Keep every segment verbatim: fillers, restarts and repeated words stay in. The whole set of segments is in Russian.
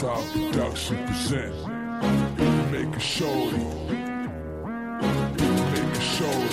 Lifestyle Production present. Make a show. Make a show.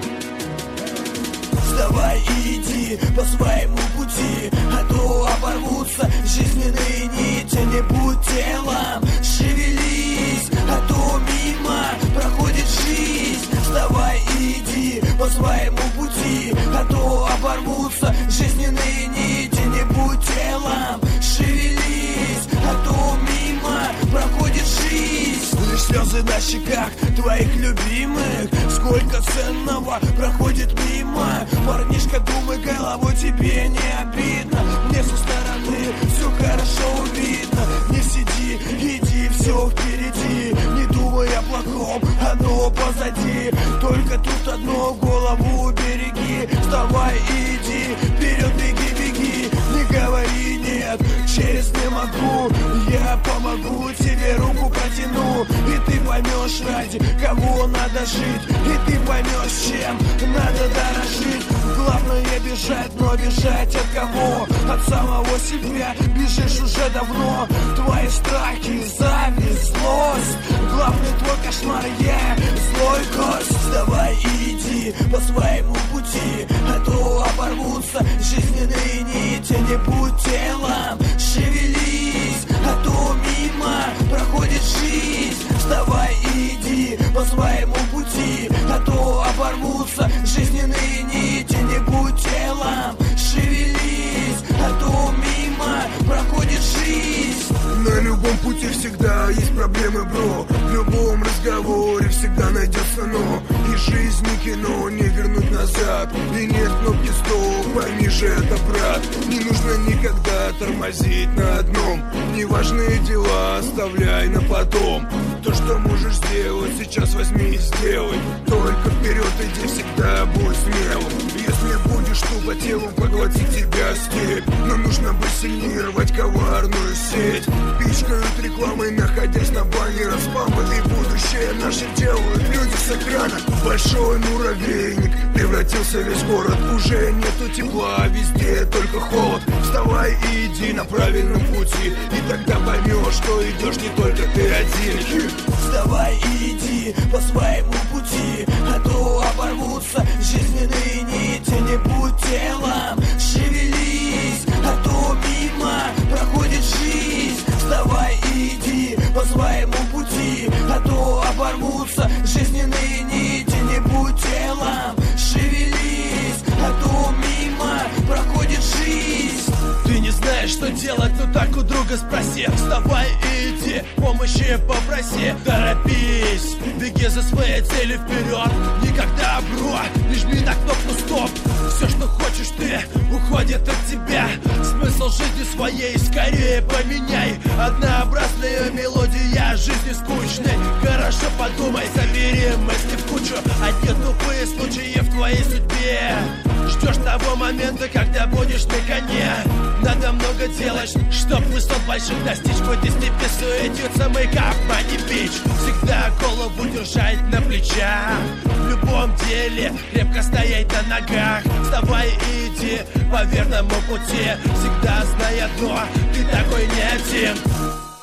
Вставай и иди по своему пути, а то оборвутся жизненные нити. Не будь телом, шевелись, а то мимо проходит жизнь. Вставай и иди по своему пути, а то оборвутся жизненные нити. Не будь телом, шевелись, а то мимо проходит жизнь. Лишь слезы на щеках твоих любимых, сколько ценного проходит мимо. Парнишка, думай головой, тебе не обидно. Мне со стороны все хорошо видно. Не сиди, иди, все впереди. Не думай о плохом, оно позади. Только тут одно, голову береги. Вставай и иди, вперед беги, беги. Не говори нет, через не могу. Я помогу тебе, руку протяну. И ты поймешь, ради кого надо жить. И ты поймешь, чем надо дорожить. Главное бежать, но бежать от кого? От самого себя бежишь уже давно. Твои страхи, зависть, злость. Главный твой кошмар, я злой гость. Вставай и иди по своему пути, а то оборвутся жизненные нити. Не будь телом, шевелись, а то мимо проходит жизнь. Вставай и иди по своему пути, а то оборвутся жизненные нити. Не будь телом, шевелись, а то мимо проходит жизнь. На любом пути всегда есть проблемы, бро. В любом разговоре всегда найдется но. И жизнь не кино, не вернуть назад. И нет кнопки стоп, пойми же это, брат. Не нужно никогда тормозить на одном. Неважные дела оставляй на потом. То, что можешь сделать, сейчас возьми и сделай. Только вперед иди, всегда будь смелым. Если будешь тупо телом, поглотить тебя степь. Но нужно быть сильнее, рвать коварную сеть. Пичкают рекламой, находясь на баннерах спама. И будущее наше делают люди с экрана. Большой муравейник, превратился весь город. Уже нету тепла, везде только холод. Вставай и иди на правильном пути, и тогда поймешь, что идешь не только ты один. Вставай и иди по своему пути, а то оборвутся жизненные нити. Не будь телом, шевелись, а то мимо проходит жизнь. Вставай и иди по своему пути, а то оборвутся жизненные нити. Не будь телом, шевелись, а то мимо проходит жизнь. Ты не знаешь, что делать, ну так у друга спроси. Вставай и иди, помощи попроси. Торопись, беги за своей целью вперед. Никогда, бро, не жми на кнопку стоп. Все, что хочешь ты, уходит от тебя. Смысл жизни своей скорее поменяй. Однообразная мелодия жизни скучной. Хорошо подумай, забери мысли в кучу. Одни тупые случаи в твоей судьбе. Ждешь того момента, когда будешь на коне. Надо много делать, чтоб высот больших достичь. В этой степи суетится мы, как Мани-Бич. Всегда голову держать на плечах. В любом деле крепко стоять на ногах. Вставай и иди по верному пути. Всегда знай одно, ты такой не один.